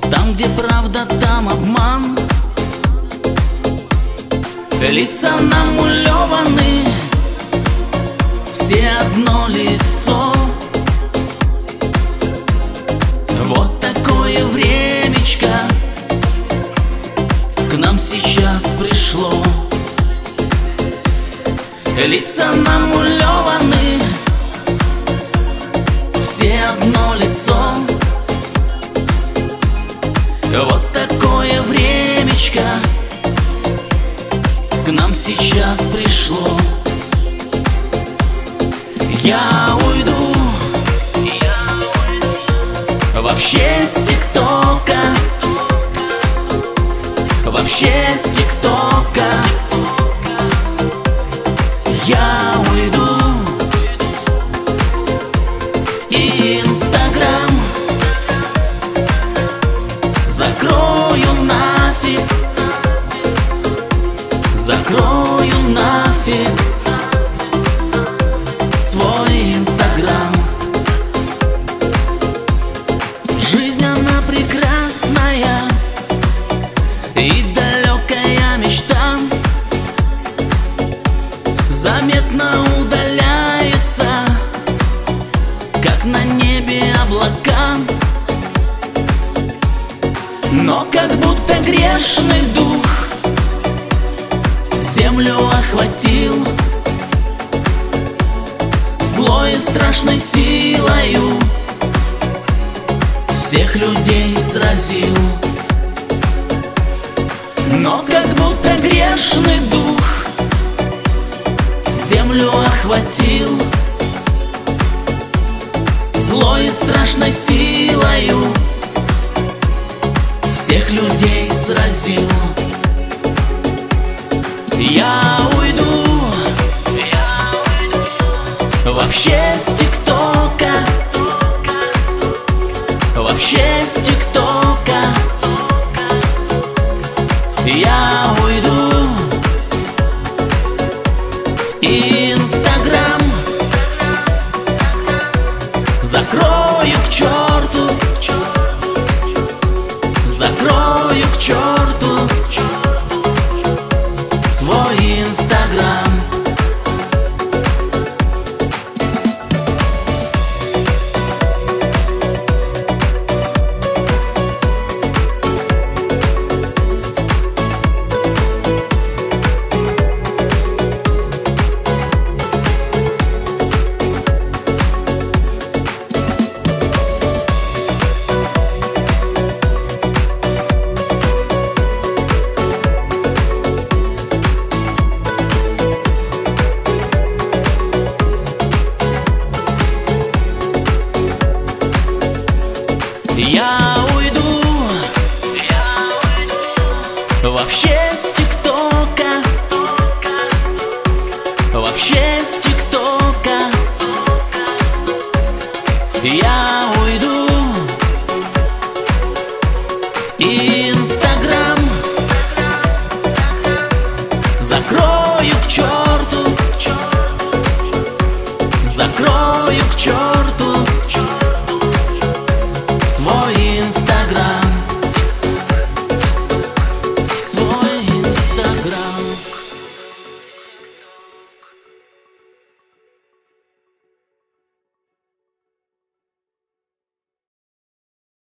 Там, где правда, там обман. Лица намалеваны, все одно лицо. Вот такое времечко к нам сейчас пришло. Лица намалеваны, все одно лицо. Вот такое времечко к нам сейчас пришло. Я уйду вообще с ТикТока, вообще с ТикТока. Я уйду, и Инстаграм закрою нафиг, закрою нафиг свой Инстаграм. Жизнь она прекрасная и далекая мечта заметно удаляется, как на небе облака. Но как будто грешный дух землю охватил, злой и страшной силою всех людей сразил. Но как будто грешный дух землю охватил, злой и страшной силою всех людей сразил. Я уйду вообще с ТикТока, вообще с ТикТока. Я уйду, и Инстаграм закрою к черту, закрою к черту свой Инстаграм. Я уйду вообще с ТикТока, вообще с ТикТока. Я уйду, и